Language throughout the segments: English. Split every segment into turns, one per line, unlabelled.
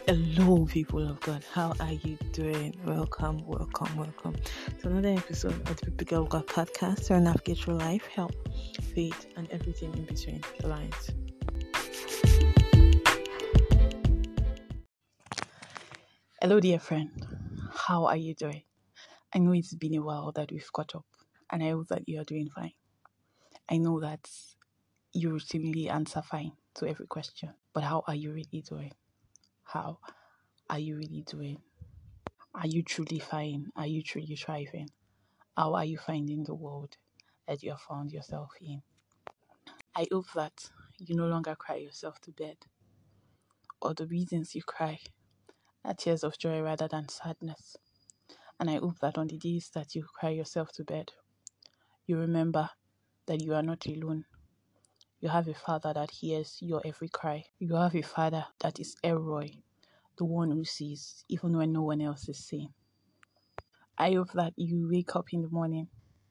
Hello, people of God. How are you doing? Welcome to another episode of the Biblical God podcast, where I navigate your life, health, faith, and everything in between the lines. Hello, dear friend. How are you doing? I know it's been a while that we've caught up, and I hope that you are doing fine. I know that you routinely answer fine to every question, but how are you really doing? How are you really doing? Are you truly fine? Are you truly thriving? How are you finding the world that you have found yourself in? I hope that you no longer cry yourself to bed, or the reasons you cry are tears of joy rather than sadness. And I hope that on the days that you cry yourself to bed, you remember that you are not alone. You have a Father that hears your every cry. You have a Father that is Elroy, the one who sees, even when no one else is seeing. I hope that you wake up in the morning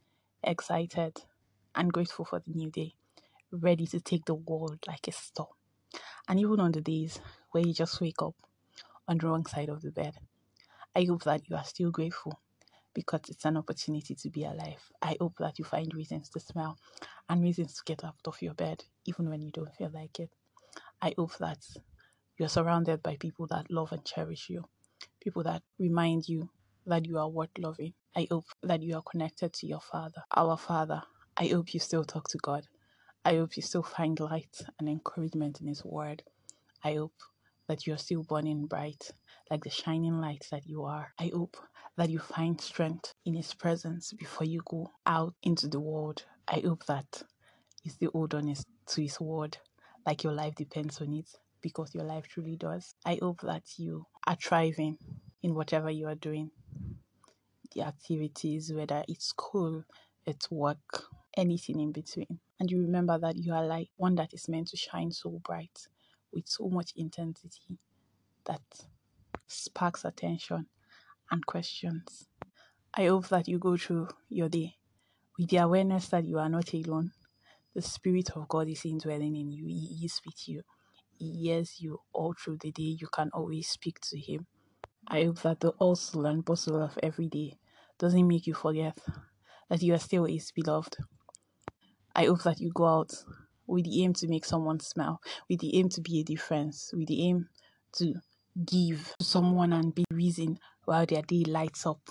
excited and grateful for the new day, ready to take the world like a storm. And even on the days where you just wake up on the wrong side of the bed, I hope that you are still grateful because it's an opportunity to be alive. I hope that you find reasons to smile and reasons to get out of your bed even when you don't feel like it. I hope that you're surrounded by people that love and cherish you, people that remind you that you are worth loving. I hope that you are connected to your Father, our Father. I hope you still talk to God. I hope you still find light and encouragement in His Word. I hope that you're still burning bright like the shining light that you are. I hope that you find strength in His presence before you go out into the world. I hope that you still hold on to His Word like your life depends on it, because your life truly does. I hope that you are thriving in whatever you are doing, the activities, whether it's school, it's work, anything in between. And you remember that you are like one that is meant to shine so bright with so much intensity that sparks attention and questions. I hope that you go through your day with the awareness that you are not alone. The Spirit of God is indwelling in you. He is with you. He hears you all through the day. You can always speak to Him. I hope that the hustle and bustle of every day doesn't make you forget that you are still His beloved. I hope that you go out with the aim to make someone smile, with the aim to be a difference, with the aim to give to someone and be the reason while their day lights up.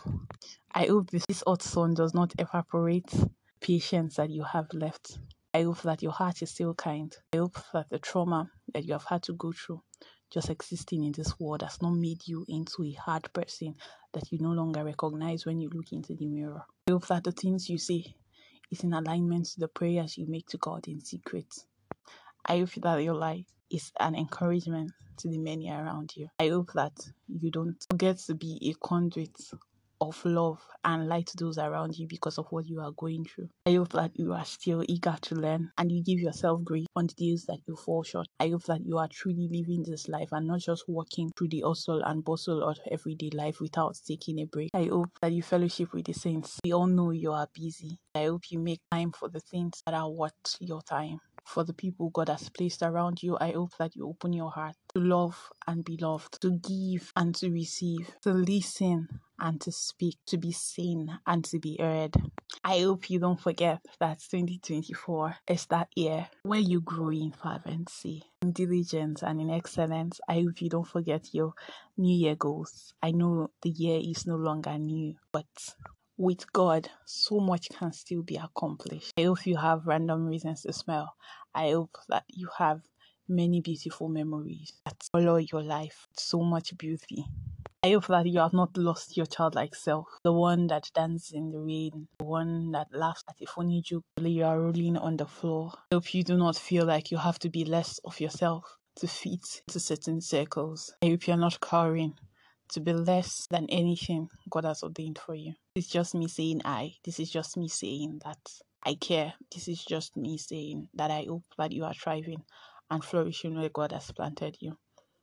I hope this hot sun does not evaporate patience that you have left. I hope that your heart is still kind. I hope that the trauma that you have had to go through just existing in this world has not made you into a hard person that you no longer recognize when you look into the mirror. I hope that the things you say is in alignment to the prayers you make to God in secret. I hope that your life is an encouragement to the many around you. I hope that you don't forget to be a conduit of love and light to those around you because of what you are going through. I hope that you are still eager to learn and you give yourself grace on the days that you fall short. I hope that you are truly living this life and not just walking through the hustle and bustle of everyday life without taking a break. I hope that you fellowship with the saints. We all know you are busy. I hope you make time for the things that are worth your time. For the people God has placed around you, I hope that you open your heart to love and be loved, to give and to receive, to listen and to speak, to be seen and to be heard. I hope you don't forget that 2024 is that year where you grow in fervency, in diligence, and in excellence. I hope you don't forget your New Year goals. I know the year is no longer new, but with God, so much can still be accomplished. I hope you have random reasons to smile. I hope that you have many beautiful memories that follow your life. So much beauty. I hope that you have not lost your childlike self, the one that dances in the rain, the one that laughs at a funny joke while you are rolling on the floor. I hope you do not feel like you have to be less of yourself to fit into certain circles. I hope you're not cowering to be less than anything God has ordained for you. It's just me saying I. This is just me saying that I care. This is just me saying that I hope that you are thriving and flourishing where God has planted you.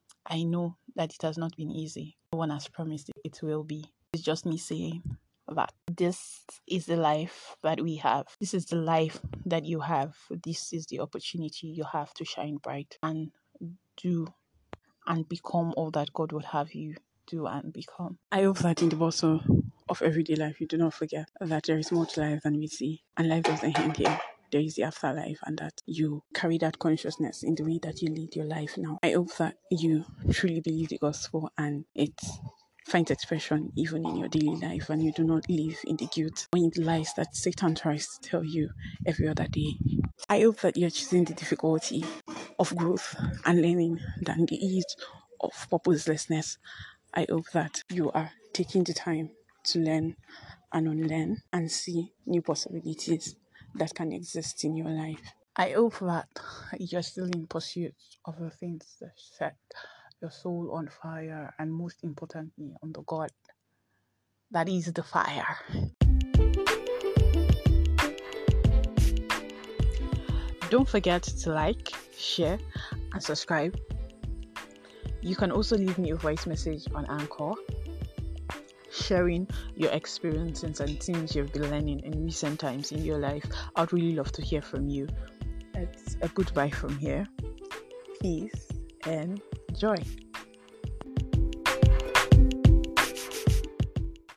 I know that it has not been easy. No one has promised it will be. It's just me saying that this is the life that we have. This is the life that you have. This is the opportunity you have to shine bright and do and become all that God would have you do and become. I hope that in the bustle of everyday life, you do not forget that there is more to life than we see, and life doesn't end here. There is the afterlife, and that you carry that consciousness in the way that you lead your life now. I hope that you truly believe the gospel and it finds expression even in your daily life, and you do not live in the guilt or in the lies that Satan tries to tell you every other day. I hope that you're choosing the difficulty of growth and learning than the ease of purposelessness. I hope that you are taking the time to learn and unlearn and see new possibilities that can exist in your life. I hope that you're still in pursuit of the things that set your soul on fire, and most importantly, on the God that is the fire. Don't forget to like, share, and subscribe. You can also leave me a voice message on Anchor, sharing your experiences and things you've been learning in recent times in your life. I'd really love to hear from you. It's a goodbye from here. Peace and joy.